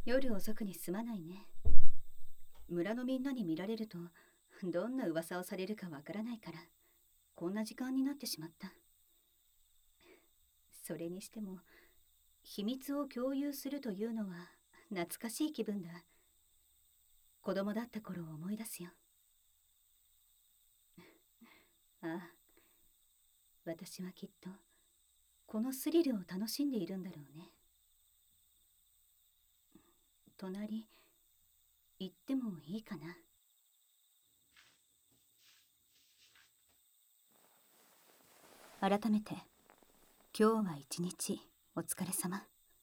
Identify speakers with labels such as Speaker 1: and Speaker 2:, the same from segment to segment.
Speaker 1: 夜遅くにすまないね。村のみんなに見られるとどんな噂をされるかわからないから、こんな時間になってしまった。それにしても秘密を共有するというのは懐かしい気分だ。子供だった頃を思い出すよ。ああ、私はきっとこのスリルを楽しんでいるんだろうね。隣行ってもいいかな。改めて今日は一日お疲れ様。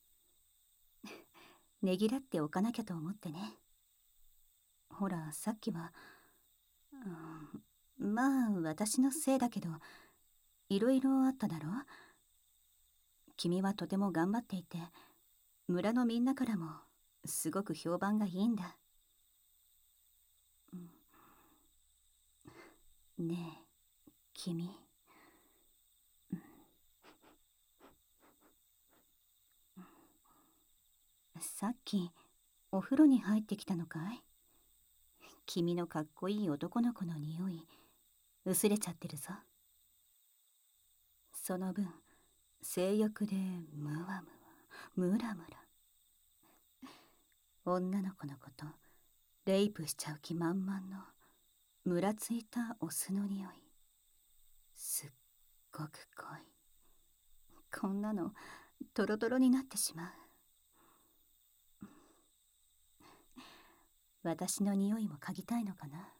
Speaker 1: ねぎらっておかなきゃと思ってね。ほら、さっきは、まあ私のせいだけど、いろいろあっただろ。君はとても頑張っていて、村のみんなからもすごく評判がいいんだ。ねえ、君。さっきお風呂に入ってきたのかい？君のかっこいい男の子の匂い薄れちゃってるぞ。その分性欲でムワムワムラムラ、女の子のことレイプしちゃう気満々のムラついたオスの匂い、すっごく濃い。こんなのトロトロになってしまう。私の匂いも嗅ぎたいのかな。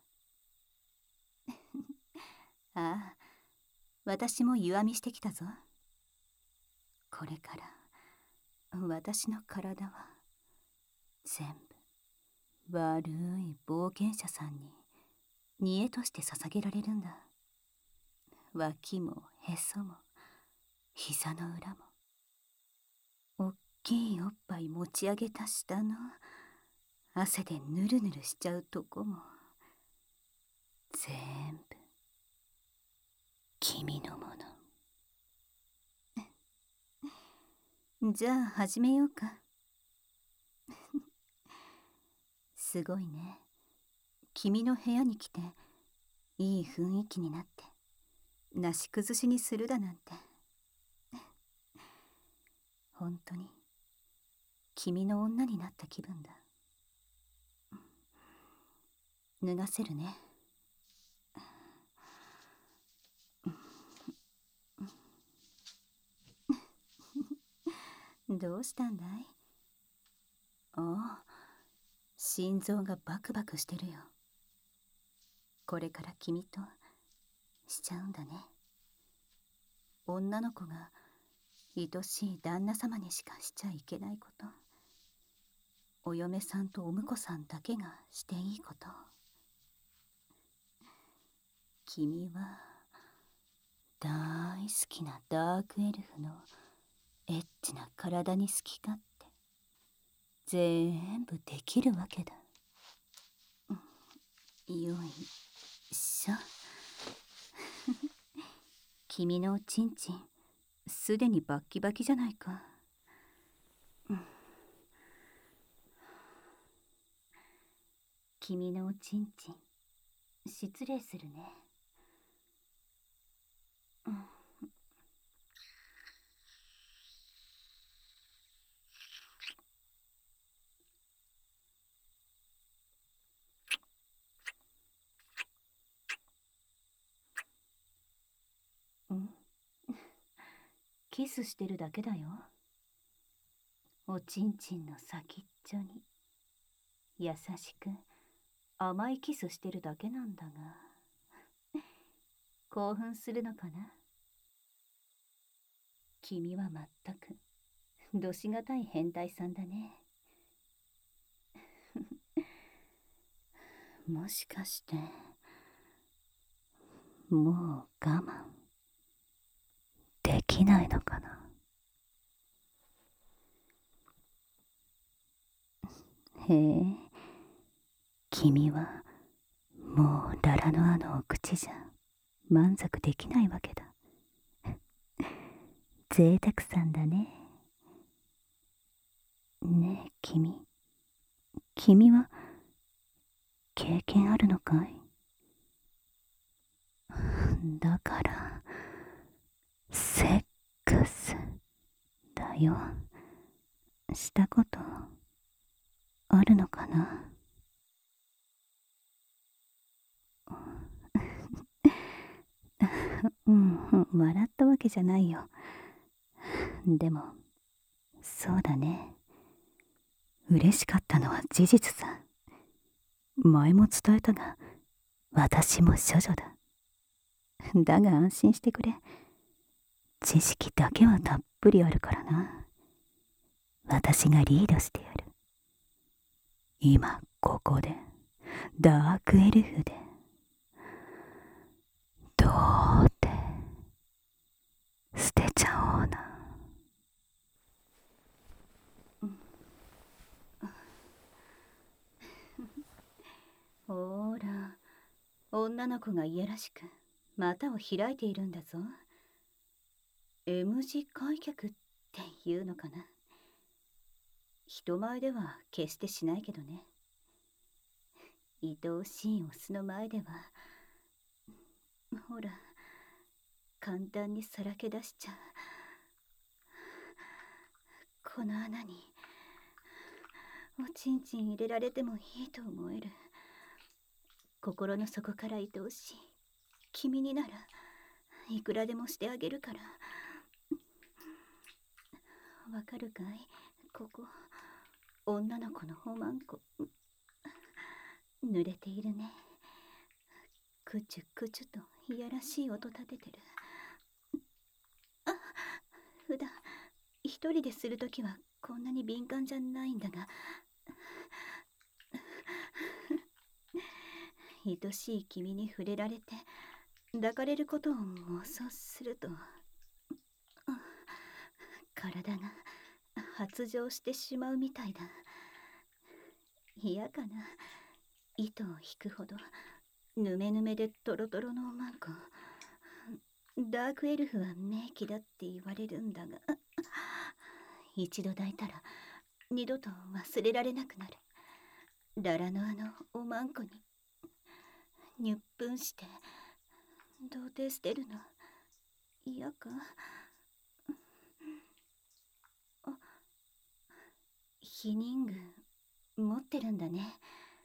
Speaker 1: ああ、私も湯あみしてきたぞ。これから私の体は全部悪い冒険者さんに煮えとして捧げられるんだ。脇もへそも膝の裏も、おっきいおっぱい持ち上げた下の汗でぬるぬるしちゃうとこも全部君のもの。じゃあ始めようか。すごいね。君の部屋に来ていい雰囲気になってなし崩しにするだなんて。本当に君の女になった気分だ。脱がせるね。どうしたんだい？ああ、心臓がバクバクしてるよ。これから君としちゃうんだね。女の子が愛しい旦那様にしかしちゃいけないこと、お嫁さんとお婿さんだけがしていいこと。君は大好きなダークエルフのエッチな体に好き勝手全部できるわけだ。よいしょ。君のおちんちんすでにバッキバキじゃないか。君のおちんちん失礼するね。キスしてるだけだよ。おちんちんの先っちょに優しく甘いキスしてるだけなんだが興奮するのかな。君はまったくどしがたい変態さんだね。もしかしてもう我慢できないのかな。へえ、君はもうララのあのお口じゃ満足できないわけだ。贅沢さんだね。ねえ君、 君は経験あるのかい？だからセックスだよ。したことあるのかな？笑ったわけじゃないよ。でもそうだね、嬉しかったのは事実さ。前も伝えたが、私も処女だ。だが安心してくれ、知識だけはたっぷりあるからな。私がリードしてやる。今ここでダークエルフでどうって捨てちゃおうな。ほら、女の子がいやらしく股を開いているんだぞ。M 字開脚っていうのかな。人前では決してしないけどね。愛おしいオスの前ではほら、簡単にさらけ出しちゃう。この穴におちんちん入れられてもいいと思える。心の底から愛おしい君にならいくらでもしてあげるから。わかるかい？ここ、女の子のおまんこ濡れているね。くちゅくちゅといやらしい音立ててる。普段一人でするときはこんなに敏感じゃないんだが、愛しい君に触れられて抱かれることを妄想すると、体が発情してしまうみたいだ。嫌かな、糸を引くほどぬめぬめでトロトロのおまんこ。ダークエルフは名器だって言われるんだが、一度抱いたら二度と忘れられなくなる。ララのおまんこににゅっぷんして童貞捨てるの嫌か？避妊具持ってるんだね。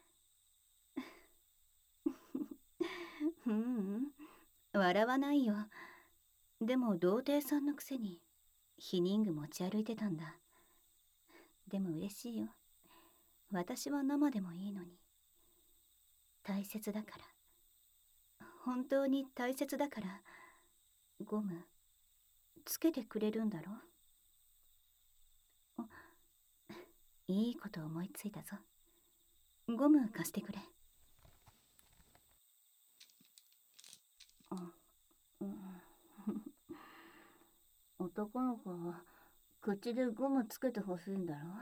Speaker 1: 笑わないよ。でも童貞さんのくせに避妊具持ち歩いてたんだ。でも嬉しいよ。私は生でもいいのに。大切だから、本当に大切だから、ゴムつけてくれるんだろ？いいこと思いついたぞ。ゴム貸してくれ。男の子は口でゴムつけてほしいんだろ？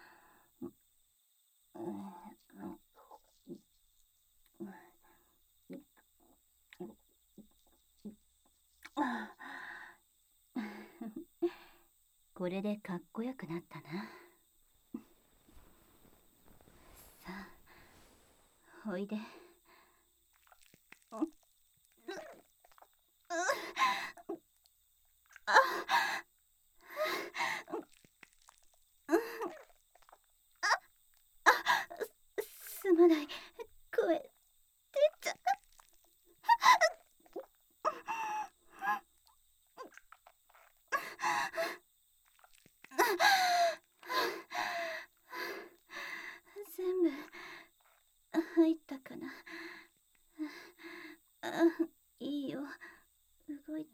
Speaker 1: これでかっこよくなったな。さあ、おいで。すまない、声出ちゃ全部入ったかな。いいよ、動いて。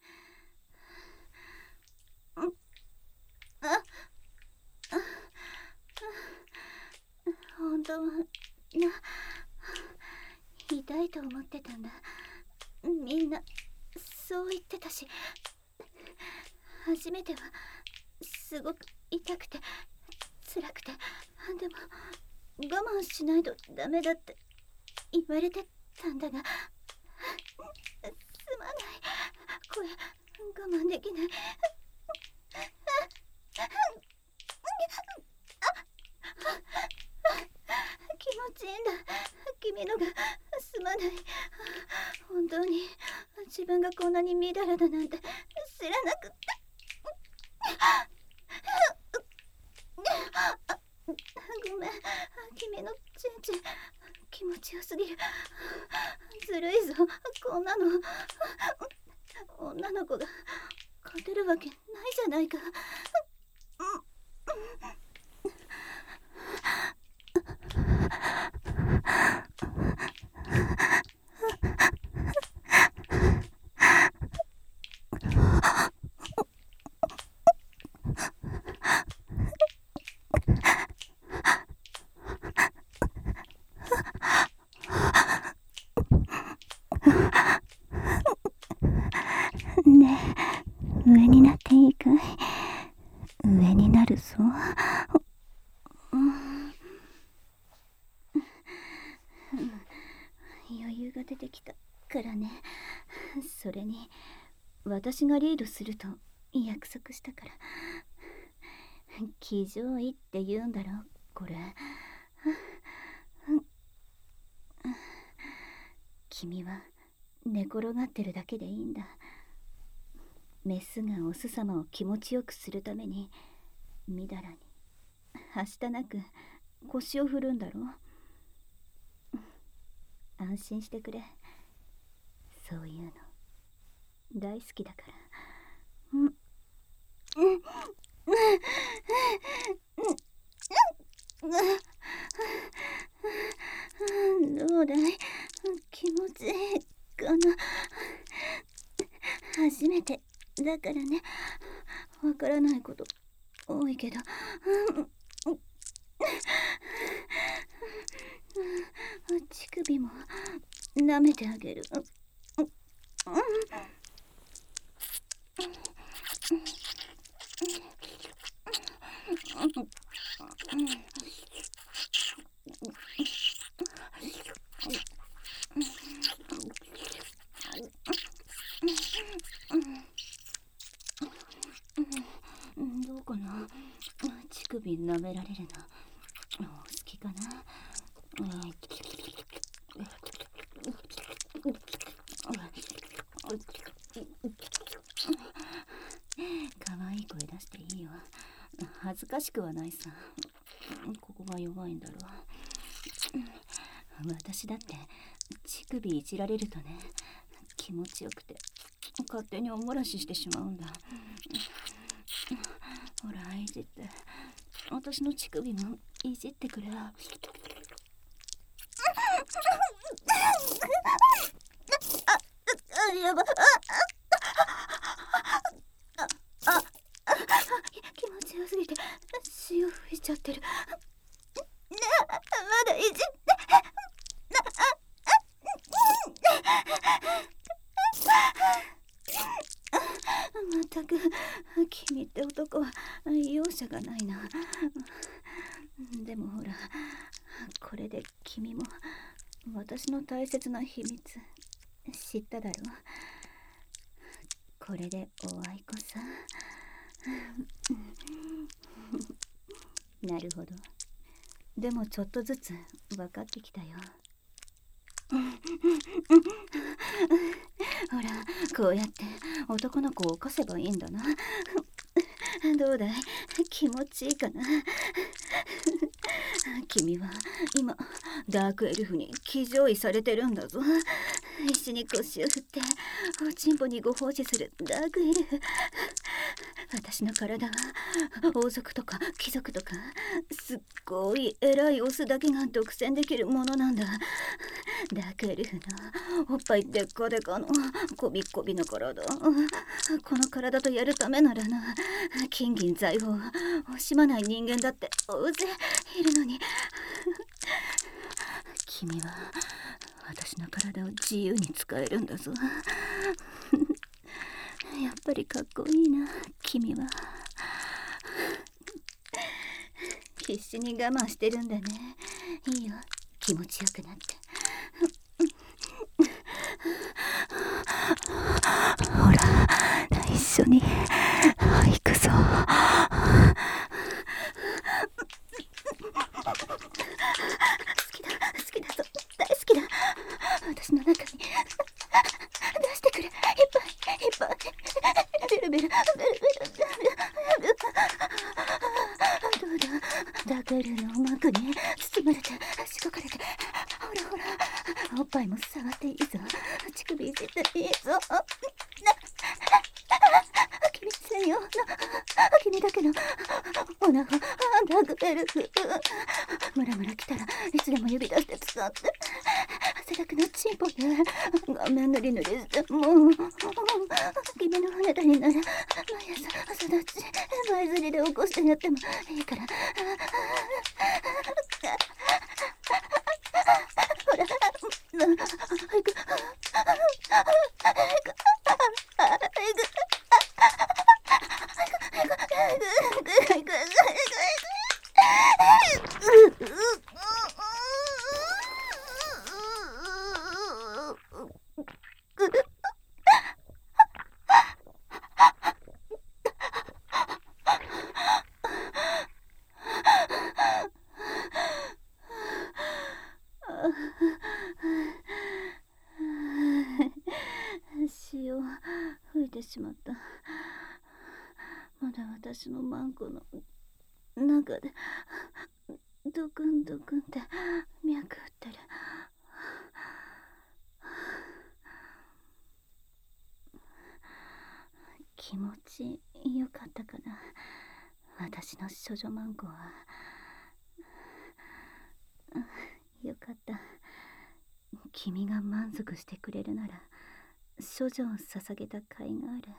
Speaker 1: 本当は痛いと思ってたんだ。みんなそう言ってたし、初めてはすごく痛くて辛くて、でも我慢しないとダメだって言われてたんだが、すまない、これ我慢できない。 君のがすまない。本当に自分がこんなにみだらだなんて知らなくって。ごめん、君のチンチン気持ちよすぎる。ずるいぞ、こんなの。女の子が勝てるわけないじゃないか。ねえ、上になっていいかい？上になるぞ。余裕が出てきたからね。それに私がリードすると約束したから。騎乗位って言うんだろこれ。君は寝転がってるだけでいいんだ。メスがオス様を気持ちよくするためにみだらにはしたなく腰を振るんだろ。安心してくれ。そういうの大好きだから。どうだい？気持ちいいかな？初めてだからね、わからないこと多いけど。乳首も舐めてあげる。どうかな？乳首舐められるの好きかな？可愛い声出していいよ。恥ずかしくはないさ。ここが弱いんだろう。私だって乳首いじられるとね、気持ちよくて勝手におもらししてしまうんだ。ほら、いじって。私の乳首もいじってくれ。やば。気持ちよすぎて潮吹いちゃってる。まだいじって。まったく君って男は容赦がないな。でもほら、これで君も私の大切な秘密知っただろう。これでおあいこさ。なるほど。でもちょっとずつ分かってきたよ。ほら、こうやって男の子を起こせばいいんだな。どうだい？気持ちいいかな？君は今ダークエルフに騎乗位されてるんだぞ。石に腰を振っておちんぽにご奉仕するダークエルフ。私の体は王族とか貴族とかすっごい偉いオスだけが独占できるものなんだ。ダークエルフのおっぱいでっかでかのこびっこびの体。この体とやるためならな、金銀財宝惜しまない人間だって大勢いるのに。君は私の体を自由に使えるんだぞ。やっぱりかっこいいな、君は。必死に我慢してるんだね。いいよ、気持ちよくなって。ほら、一緒に行くぞ。好きだぞ、大好きだ。 私の中に出してくれ。いっぱいいっぱいベルベルベルベルベルどうだ、ダグルの膜に包まれてしこかれて、ほらほら、おっぱいも触っていいぞ、乳首いじっていいぞ。君専用の君だけのオナホダグベルフ、ムラムラ来たらいつでも指出して使って、汗だくのチンポで顔面塗り塗りして、もう君の船田になら毎朝朝立ち前釣りで起こしてやってもいいから、ほら、早く潮を吹いてしまった。まだ私のマンコの中でドクンドクンって脈打ってる。気持ちよかったかな、私の処女マンコは。よかった。君が満足してくれるなら処女を捧げた甲斐がある。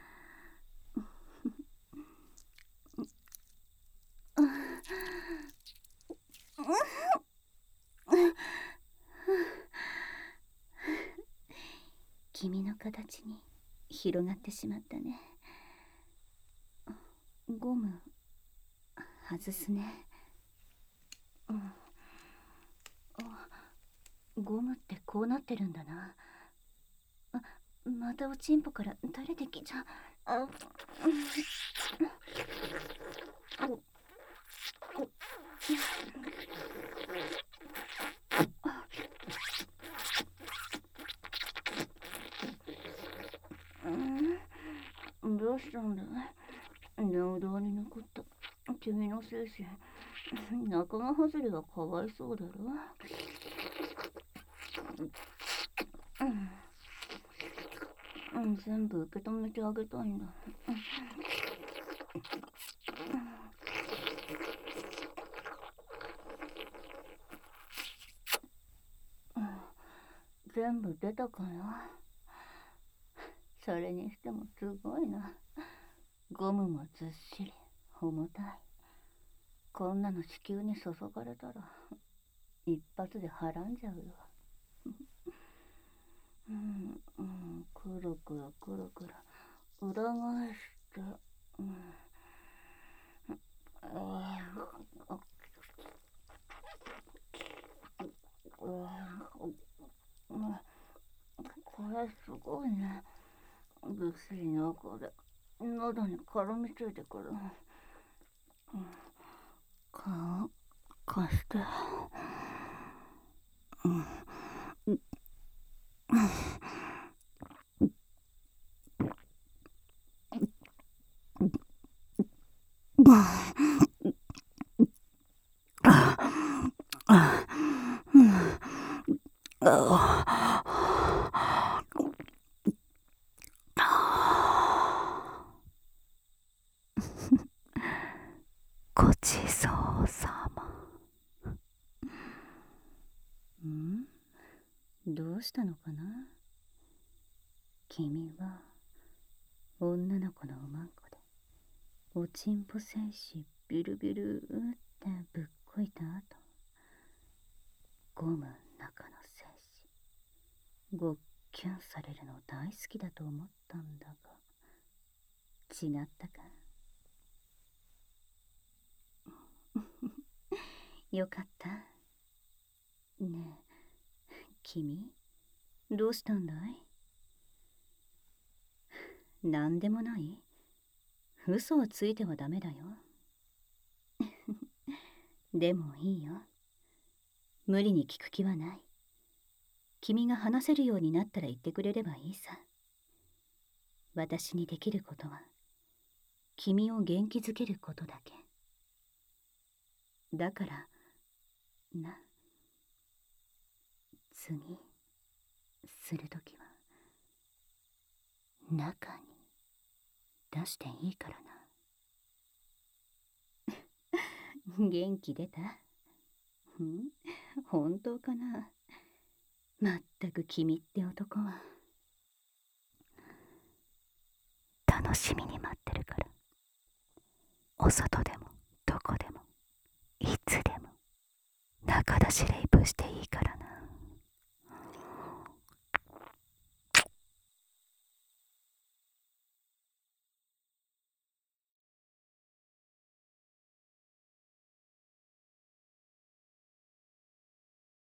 Speaker 1: 君の形に広がってしまったね。ゴム外すね。ゴムってこうなってるんだな。またおちんぽから垂れてきちゃう。どうしたんだい？尿道に残った君の精子、仲間外れはかわいそうだろ。全部受け止めてあげたいんだ。全部出たかな。それにしてもすごいな。ゴムもずっしり重たい。こんなの子宮に注がれたら一発ではらんじゃうよ。くるくるくるくる裏返して、これすごいね。ぐっすり濃厚で喉に絡みついてくる。顔貸して。ごちそうさま。どうしたのかな。君は女の子のおまんこでおちんぽ精子ビルビルってぶっこいた後、ゴムの中の精子ごっきゅんされるの大好きだと思ったんだが違ったか。よかった。ねえ、君どうしたんだい？なんでもない？嘘をついてはダメだよ。でもいいよ。無理に聞く気はない。 君が話せるようになったら言ってくれればいいさ。私にできることは君を元気づけることだけ。だからな、次するときは中に出していいからな。元気出た？本当かな。まったく君って男は。楽しみに待ってるから。お外でもどこでもいつでも中出しレイプしていいからな。